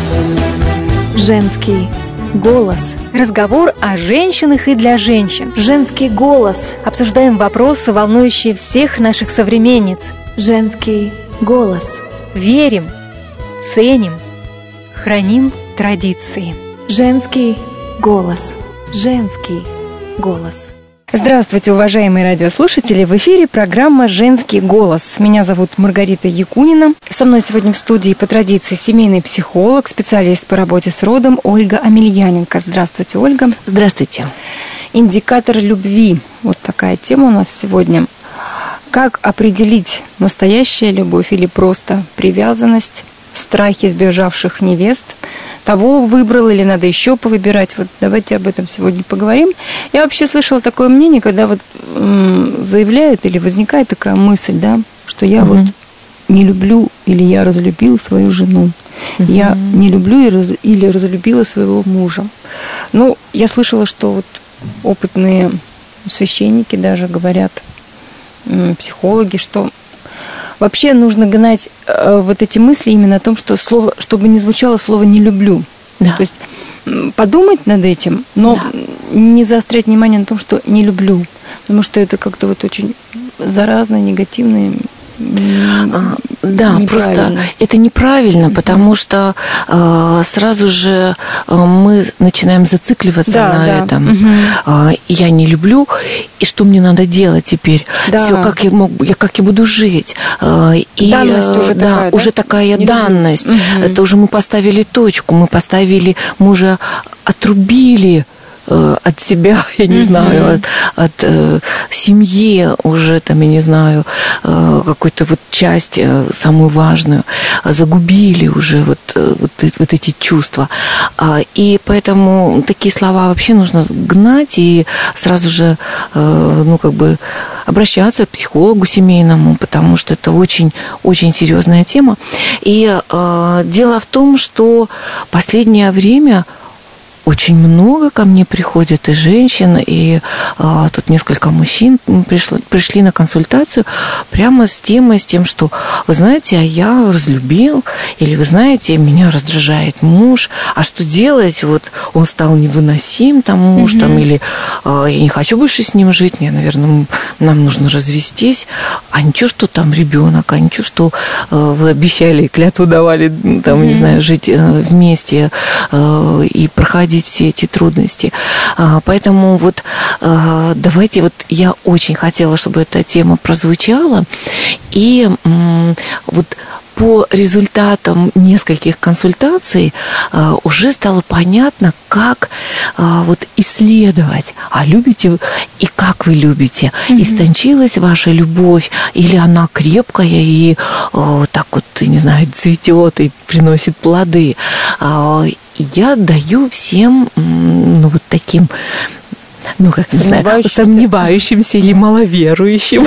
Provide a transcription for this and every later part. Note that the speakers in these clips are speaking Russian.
Женский голос. Разговор о женщинах и для женщин. Женский голос. Обсуждаем вопросы, волнующие всех наших современниц. Женский голос. Верим, ценим, храним традиции. Женский голос. Женский голос. Здравствуйте, уважаемые радиослушатели! В эфире программа «Женский голос». Меня зовут Маргарита Якунина. Со мной сегодня в студии по традиции семейный психолог, специалист по работе с родом Ольга Амельяненко. Здравствуйте, Ольга. Здравствуйте. Индикатор любви. Вот такая тема у нас сегодня. Как определить настоящая любовь или просто привязанность, страхи сбежавших невест? Того выбрал или надо еще повыбирать? Вот давайте об этом сегодня поговорим. Я вообще слышала такое мнение, когда вот заявляют или возникает такая мысль, да, что я вот не люблю или я разлюбил свою жену. Я не люблю или разлюбила своего мужа. Ну, я слышала, что вот опытные священники даже говорят, психологи, что вообще нужно гнать вот эти мысли именно о том, что слово, чтобы не звучало слово «не люблю». Да. То есть подумать над этим, но не заострять внимание на том, что «не люблю». Потому что это как-то вот очень заразно, негативно. Да, просто это неправильно, потому что сразу же мы начинаем зацикливаться на этом. Я не люблю, и что мне надо делать теперь? Все, как я буду жить? И данность уже такая, уже такая данность. Это уже мы поставили точку, мы уже отрубили от себя, я не знаю, от семьи уже, там, я не знаю, какую-то вот часть самую важную, загубили уже вот эти чувства. И поэтому такие слова вообще нужно гнать и сразу же, обращаться к психологу семейному, потому что это очень-очень серьезная тема. И дело в том, что последнее время очень много ко мне приходит и женщин, и тут несколько мужчин пришли на консультацию прямо с тем, что, вы знаете, а я разлюбил, или, вы знаете, меня раздражает муж, а что делать? Вот он стал невыносим, там муж, там, или я не хочу больше с ним жить, мне, наверное, нам нужно развестись, а ничего, что там ребенок, а ничего, что вы обещали, клятву давали, там, не знаю, жить вместе и проходить все эти трудности. Поэтому вот давайте, вот я очень хотела, чтобы эта тема прозвучала, и вот по результатам нескольких консультаций уже стало понятно, как вот исследовать, а любите вы и как вы любите. Истончилась ваша любовь, или она крепкая и так вот, не знаю, цветет и приносит плоды. Я даю всем, вот таким, сомневающимся или маловерующим,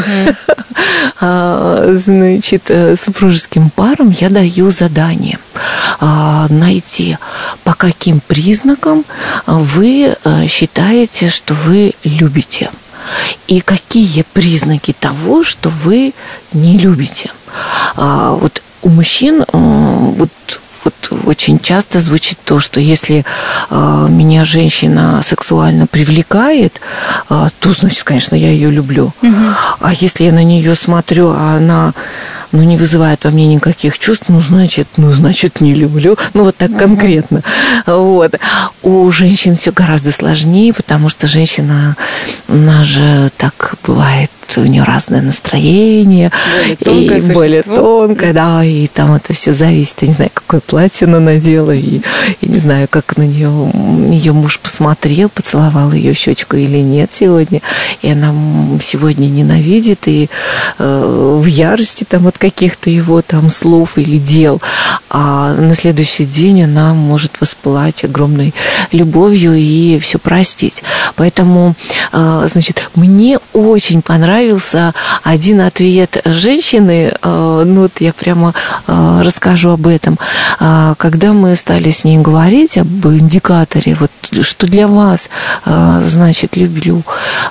супружеским парам я даю задание найти, по каким признакам вы считаете, что вы любите, и какие признаки того, что вы не любите. Вот у мужчин вот очень часто звучит то, что если меня женщина сексуально привлекает, то, значит, конечно, я ее люблю. А если я на нее смотрю, а она не вызывает во мне никаких чувств, значит, не люблю. Вот так конкретно. Вот. У женщин все гораздо сложнее, потому что женщина, она же так бывает, у нее разное настроение, более тонкое, да, и там это все зависит, я не знаю, какое платье она надела, и я не знаю, как на нее ее муж посмотрел, поцеловал ее щечку или нет сегодня, и она сегодня ненавидит и в ярости там от каких-то его там слов или дел, а на следующий день она может воспылать огромной любовью и все простить. Поэтому, значит, мне очень понравился один ответ женщины, вот я прямо расскажу об этом. Когда мы стали с ней говорить об индикаторе, вот что для вас значит люблю,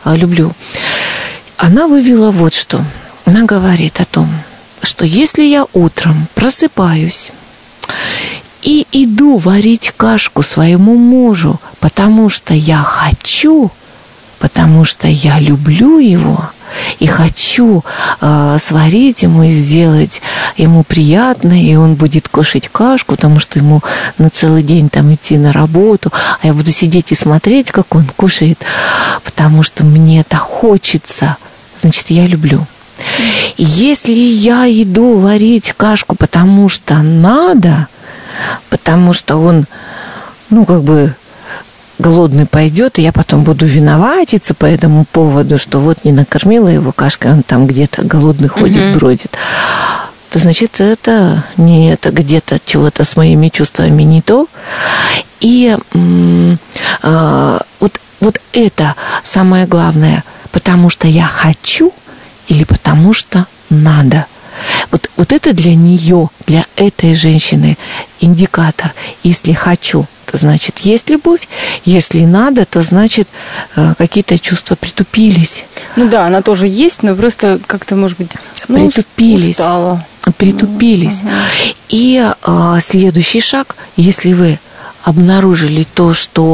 она вывела вот что. Она говорит о том, что если я утром просыпаюсь и иду варить кашку своему мужу, потому что я хочу, потому что я люблю его и хочу сварить ему и сделать ему приятно, и он будет кушать кашку, потому что ему на целый день там идти на работу, а я буду сидеть и смотреть, как он кушает, потому что мне это хочется, значит, я люблю. И если я иду варить кашку, потому что надо, потому что он, голодный пойдет, и я потом буду виноватиться по этому поводу, что вот не накормила его кашкой, он там где-то голодный ходит, бродит, то значит, это где-то чего-то с моими чувствами не то. И вот это самое главное, потому что я хочу или потому что надо. Вот это для нее, для этой женщины индикатор. Если хочу, то значит есть любовь. Если надо, то значит какие-то чувства притупились. Ну да, она тоже есть, но просто как-то, может быть, притупились. Устала. Притупились. И следующий шаг, если вы обнаружили то, что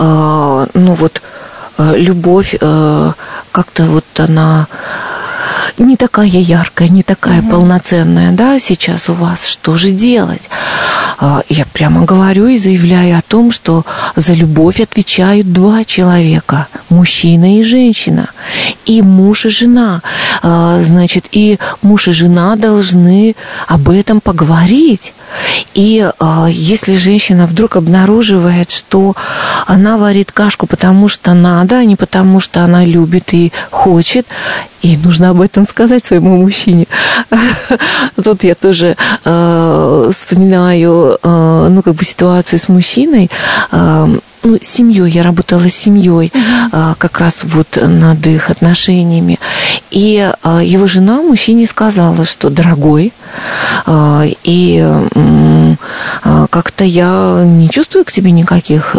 любовь как-то вот она не такая яркая, не такая полноценная, да, сейчас у вас, что же делать? Я прямо говорю и заявляю о том, что за любовь отвечают два человека, мужчина и женщина, и муж и жена. Значит, и муж и жена должны об этом поговорить. И если женщина вдруг обнаруживает, что она варит кашку, потому что надо, а не потому что она любит и хочет, и нужно об этом сказать своему мужчине. Тут я тоже вспоминаю, ситуацию с мужчиной. Семьей, я работала с семьей как раз вот над их отношениями. И его жена мужчине сказала, что дорогой, и как-то я не чувствую к тебе никаких,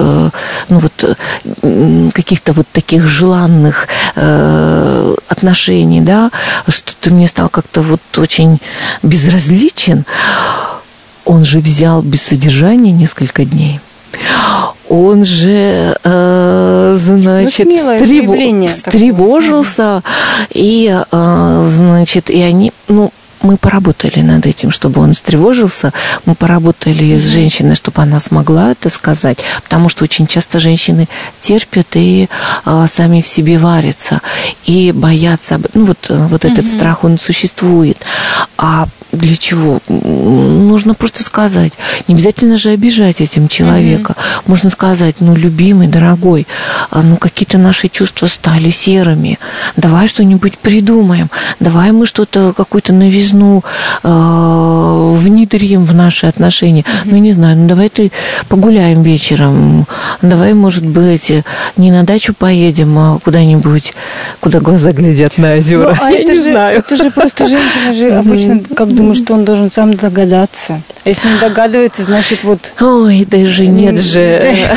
каких-то вот таких желанных отношений, да, что ты мне стал как-то вот очень безразличен. Он же взял без содержания несколько дней. Он же, встревожился, и, и они, мы поработали над этим, чтобы он встревожился, мы поработали с женщиной, чтобы она смогла это сказать, потому что очень часто женщины терпят и сами в себе варятся, и боятся, этот страх, он существует. А для чего? Нужно просто сказать. Не обязательно же обижать этим человека. Можно сказать, любимый, дорогой, какие-то наши чувства стали серыми. Давай что-нибудь придумаем. Давай мы что-то, какую-то новизну внедрим в наши отношения. Не знаю, давай погуляем вечером. Давай, может быть, не на дачу поедем, а куда-нибудь, куда глаза глядят на озера. Я не знаю. Это же просто женщина же обычно думаю, что он должен сам догадаться. А если не догадывается, значит вот... Ой, даже нет же.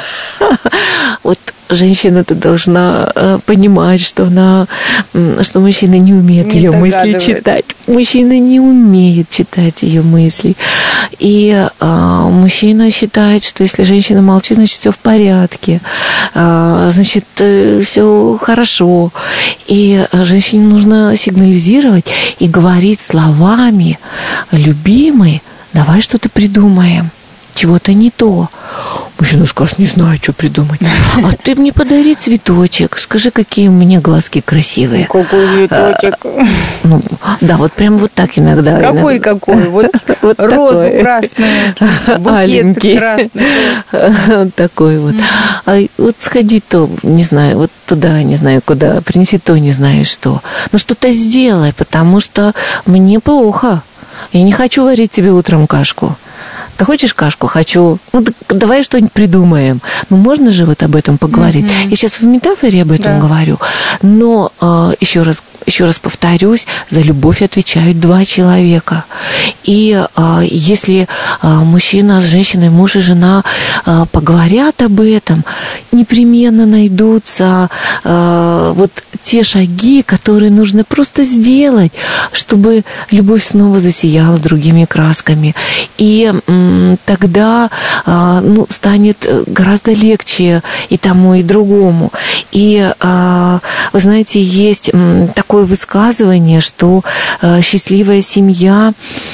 Вот женщина-то должна понимать, что мужчина не умеет ее мысли читать. Мужчина не умеет читать ее мысли. И мужчина считает, что если женщина молчит, значит, все в порядке. Значит, все хорошо. И женщине нужно сигнализировать и говорить словами: любимый, давай что-то придумаем. Чего-то не то. Мужчина скажет: не знаю, что придумать. А ты мне подари цветочек. Скажи, какие у меня глазки красивые. Какой цветочек? Да, вот прям вот так иногда. Какой? Вот розу красную, букет красный. Такой вот. Вот сходи то, не знаю, вот туда, не знаю куда, принеси то, не знаю что. Что-то сделай, потому что мне плохо. Я не хочу варить тебе утром кашку. Ты хочешь кашку? Хочу. Давай что-нибудь придумаем. Можно же вот об этом поговорить. Я сейчас в метафоре об этом говорю. Но еще раз повторюсь, за любовь отвечают два человека. И если мужчина с женщиной, муж и жена поговорят об этом, непременно найдутся вот те шаги, которые нужно просто сделать, чтобы любовь снова засияла другими красками. И тогда станет гораздо легче и тому, и другому. И, вы знаете, есть такое высказывание, что счастливая семья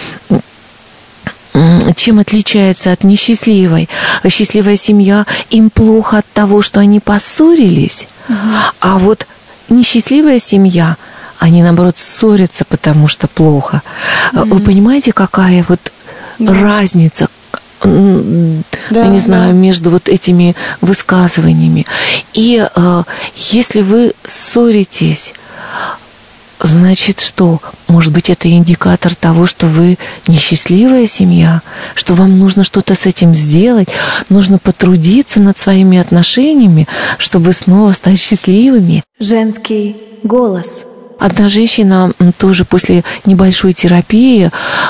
чем отличается от несчастливой? Счастливая семья, им плохо от того, что они поссорились, а вот несчастливая семья, они, наоборот, ссорятся, потому что плохо. Вы понимаете, какая вот разница, я не знаю, между вот этими высказываниями? И если вы ссоритесь, значит, что? Может быть, это индикатор того, что вы несчастливая семья, что вам нужно что-то с этим сделать, нужно потрудиться над своими отношениями, чтобы снова стать счастливыми. Женский голос. Одна женщина тоже после небольшой терапии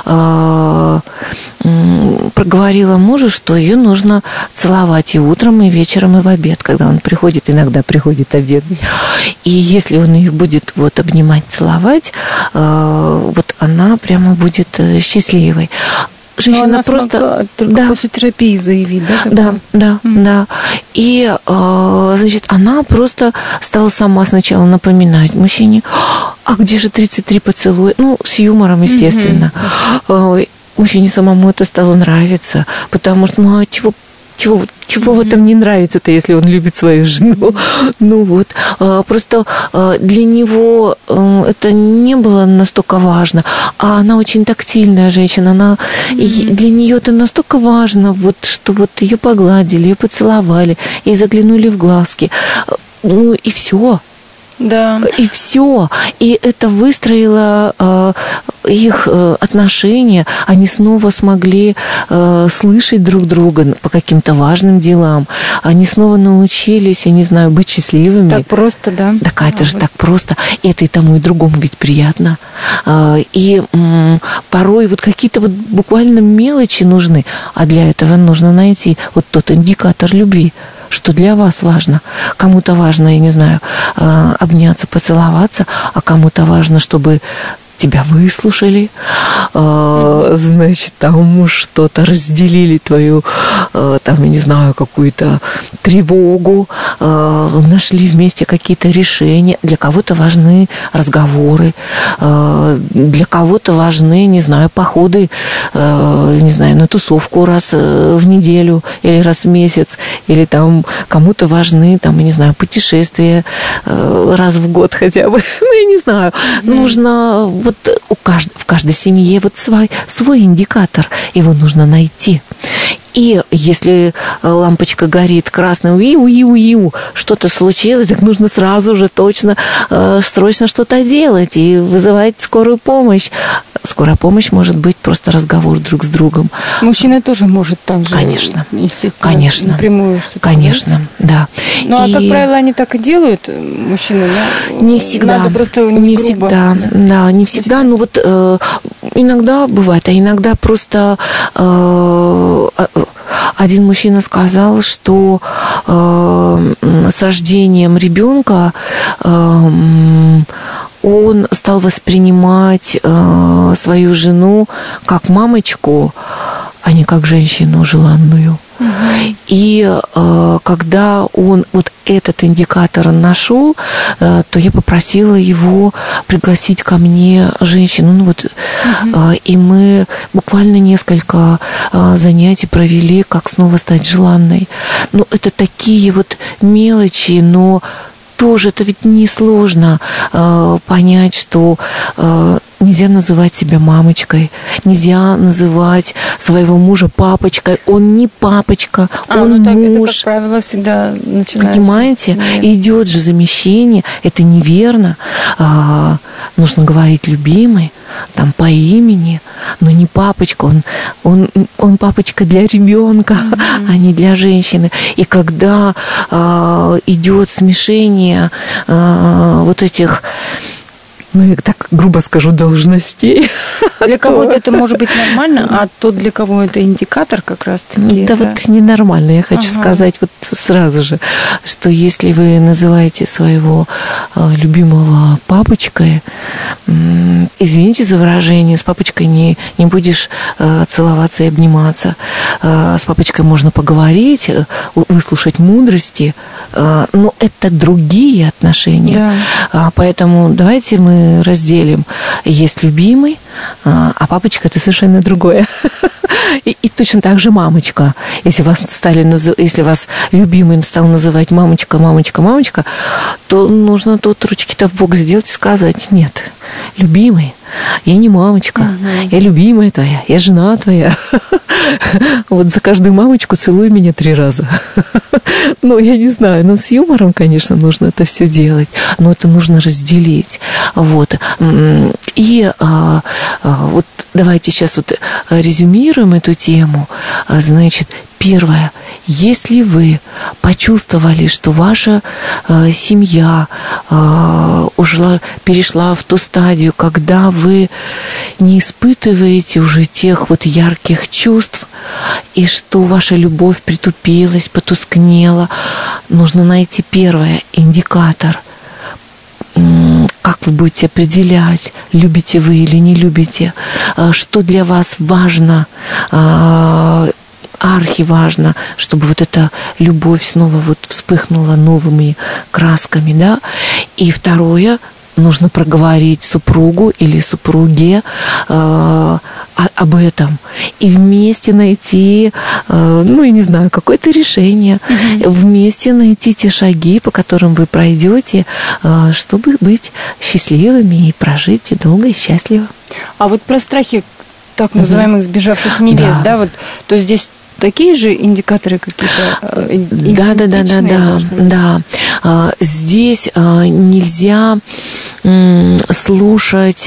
проговорила мужу, что ее нужно целовать и утром, и вечером, и в обед, когда он приходит, иногда приходит обед. И если он ее будет вот обнимать, целовать, вот она прямо будет счастливой. Женщина она просто только после терапии заявить, да? Да. И, значит, она просто стала сама сначала напоминать мужчине: а где же 33 поцелуя? Ну, с юмором, естественно. Мужчине самому это стало нравиться, потому что, чего в этом не нравится-то, если он любит свою жену? Ну вот, просто для него это не было настолько важно, а она очень тактильная женщина, для нее это настолько важно, вот, что вот ее погладили, ее поцеловали, ей заглянули в глазки, ну и все. Да. И все. И это выстроило их отношения. Они снова смогли слышать друг друга по каким-то важным делам. Они снова научились, я не знаю, быть счастливыми. Так просто, да? Так это же так просто. И это и тому, и другому ведь приятно. И порой вот какие-то вот буквально мелочи нужны. А для этого нужно найти вот тот индикатор любви, что для вас важно. Кому-то важно, я не знаю, обняться, поцеловаться, а кому-то важно, чтобы тебя выслушали, значит, там что-то разделили твою, там, я не знаю, какую-то тревогу, нашли вместе какие-то решения. Для кого-то важны разговоры, для кого-то важны, не знаю, походы, не знаю, на тусовку раз в неделю или раз в месяц, или там кому-то важны, там, я не знаю, путешествия раз в год хотя бы, ну, я не знаю, нужно вот в каждой семье вот свой индикатор, его нужно найти. И если лампочка горит красным, что-то случилось, так нужно сразу же точно, срочно что-то делать и вызывать скорую помощь. Скорая помощь может быть просто разговор друг с другом. Мужчина тоже может так же, конечно, естественно, конечно, напрямую что-то конечно, делать. да. Ну, а, как правило, они так и делают, мужчины? Не всегда. Надо просто не грубо. Всегда, да, не всегда. Ну, вот иногда бывает, а иногда просто... Один мужчина сказал, что с рождением ребенка он стал воспринимать свою жену как мамочку, а не как женщину желанную. И когда он вот этот индикатор нашел, то я попросила его пригласить ко мне женщину. Ну, вот, и мы буквально несколько занятий провели, как снова стать желанной. Ну, это такие вот мелочи, но тоже это ведь несложно понять, что нельзя называть себя мамочкой, нельзя называть своего мужа папочкой. Он не папочка, он так, муж. Это, как правило, всегда начинается. Понимаете? Идет же замещение, это неверно. Нужно говорить любимый, там по имени, но не папочка. Он папочка для ребенка, а не для женщины. И когда идет смешение вот этих ну, я так грубо скажу, должностей. Для кого-то это может быть нормально, а то для кого это индикатор как раз-таки. Да, вот ненормально. Я хочу сказать вот сразу же, что если вы называете своего любимого папочкой, извините за выражение, с папочкой не будешь целоваться и обниматься. С папочкой можно поговорить, выслушать мудрости, но это другие отношения. Да. Поэтому давайте мы разделим. Есть любимый, а папочка – это совершенно другое. И точно так же мамочка. Если вас любимый стал называть мамочка, мамочка, мамочка, то нужно тут ручки-то в бок сделать и сказать: нет, любимый, я не мамочка, я любимая твоя, я жена твоя. Вот за каждую мамочку целуй меня 3 раза. Ну, я не знаю, но с юмором, конечно, нужно это все делать, но это нужно разделить. Вот. И вот давайте сейчас вот резюмируем эту тему. Значит, первое. Если вы почувствовали, что ваша семья перешла в ту стадию, когда вы не испытываете уже тех вот ярких чувств, и что ваша любовь притупилась, потускнела, нужно найти первое – индикатор. Как вы будете определять, любите вы или не любите, что для вас важно, архиважно, чтобы вот эта любовь снова вот вспыхнула новыми красками, да. И второе, нужно проговорить супругу или супруге об этом и вместе найти, ну, я не знаю, какое-то решение, вместе найти те шаги, по которым вы пройдете, чтобы быть счастливыми и прожить долго и счастливо. А вот про страхи так называемых сбежавших невест, да, вот, то здесь такие же индикаторы какие-то? Да. Здесь нельзя слушать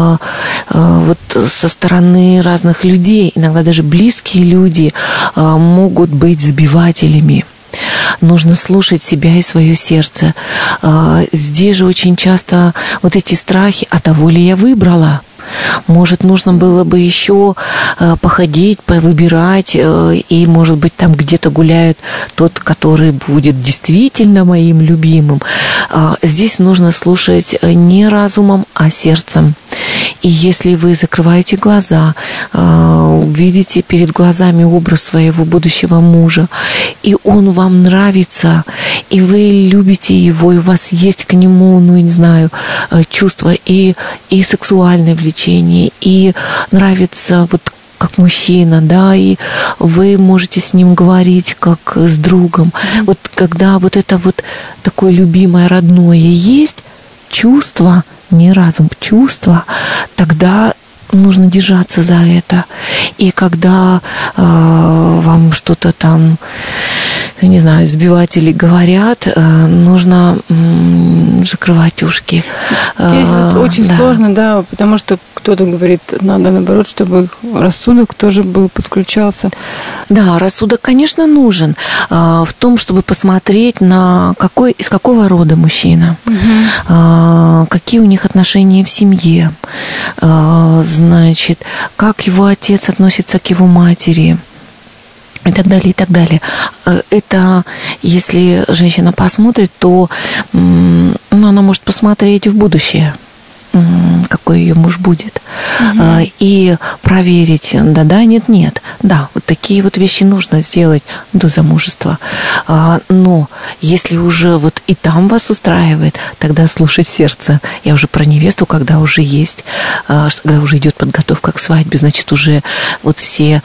вот со стороны разных людей, иногда даже близкие люди могут быть сбивателями. Нужно слушать себя и свое сердце. Здесь же очень часто вот эти страхи: а того ли я выбрала? Может, нужно было бы еще походить, повыбирать, и, может быть, там где-то гуляет тот, который будет действительно моим любимым. Здесь нужно слушать не разумом, а сердцем. И если вы закрываете глаза, видите перед глазами образ своего будущего мужа, и он вам нравится, и вы любите его, и у вас есть к нему, ну, не знаю, чувства и сексуальное влечение, и нравится вот как мужчина, да, и вы можете с ним говорить как с другом. Вот когда вот это вот такое любимое, родное есть, чувство, не разум, чувство, тогда нужно держаться за это. И когда вам что-то там, не знаю, сбиватели говорят, нужно закрывать ушки. Здесь вот очень сложно, да, потому что кто-то говорит, надо наоборот, чтобы рассудок тоже был, подключался. Да, рассудок, конечно, нужен в том, чтобы посмотреть на из какого рода мужчина, какие у них отношения в семье, значит, как его отец относится к его матери. И так далее, и так далее. Это, если женщина посмотрит, то она может посмотреть в будущее, какой ее муж будет, и проверить, да, нет. Да, вот такие вот вещи нужно сделать до замужества. Но если уже вот и там вас устраивает, тогда слушать сердце. Я уже про невесту, когда уже есть, когда уже идет подготовка к свадьбе, значит, уже вот все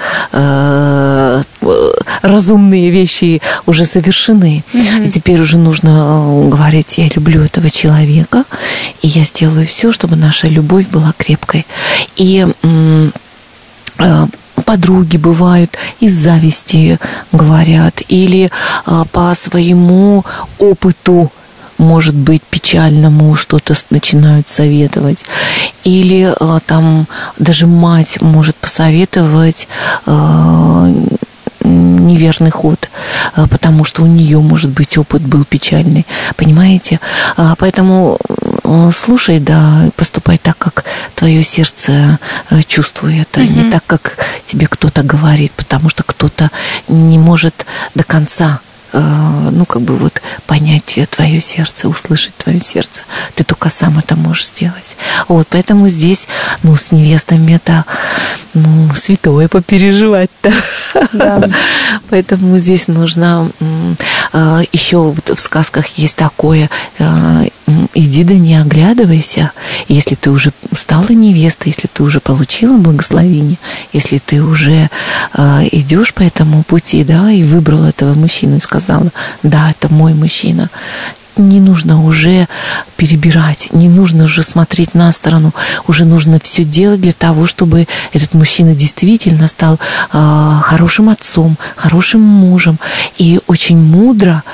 разумные вещи уже совершены. И теперь уже нужно говорить: я люблю этого человека, и я сделаю все, чтобы наша любовь была крепкой. И подруги бывают из зависти говорят, или по своему опыту, может быть, печальному что-то начинают советовать. Или там даже мать может посоветовать неверный ход, потому что у нее, может быть, опыт был печальный. Понимаете? Поэтому слушай, да, поступай так, как твое сердце чувствует, а не так, как тебе кто-то говорит, потому что кто-то не может до конца понять твое сердце, услышать твое сердце. Ты только сам это можешь сделать. Вот, поэтому здесь, с невестами это, святое попереживать-то. Да. Поэтому здесь нужно, еще в сказках есть такое, иди да не оглядывайся. Если ты уже стала невестой, если ты уже получила благословение, если ты уже идешь по этому пути, да, и выбрала этого мужчину и сказала, да, это мой мужчина, не нужно уже перебирать, не нужно уже смотреть на сторону, уже нужно все делать для того, чтобы этот мужчина действительно стал хорошим отцом, хорошим мужем, и очень мудро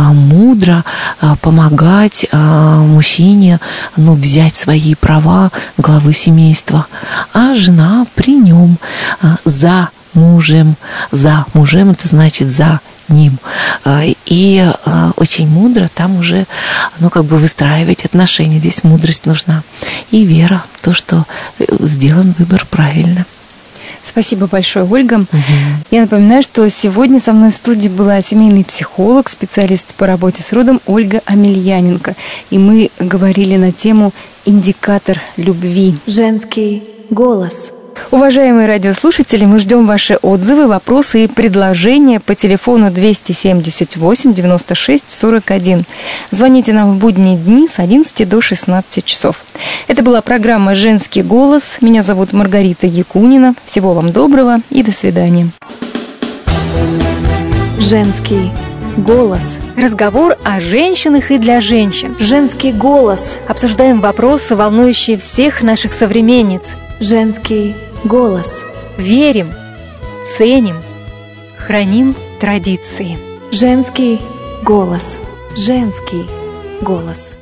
помогать мужчине, взять свои права главы семейства, а жена при нем, за мужем это значит за ним. И очень мудро там уже, выстраивать отношения. Здесь мудрость нужна. И вера в то, что сделан выбор правильно. Спасибо большое, Ольга. Я напоминаю, что сегодня со мной в студии была семейный психолог, специалист по работе с родом Ольга Амельяненко. И мы говорили на тему «Индикатор любви». Женский голос. Уважаемые радиослушатели, мы ждем ваши отзывы, вопросы и предложения по телефону 278 96 41. Звоните нам в будние дни с 11 до 16 часов. Это была программа «Женский голос». Меня зовут Маргарита Якунина. Всего вам доброго и до свидания. Женский голос. Разговор о женщинах и для женщин. Женский голос. Обсуждаем вопросы, волнующие всех наших современниц. Женский голос. Верим, ценим, храним традиции. Женский голос. Женский голос.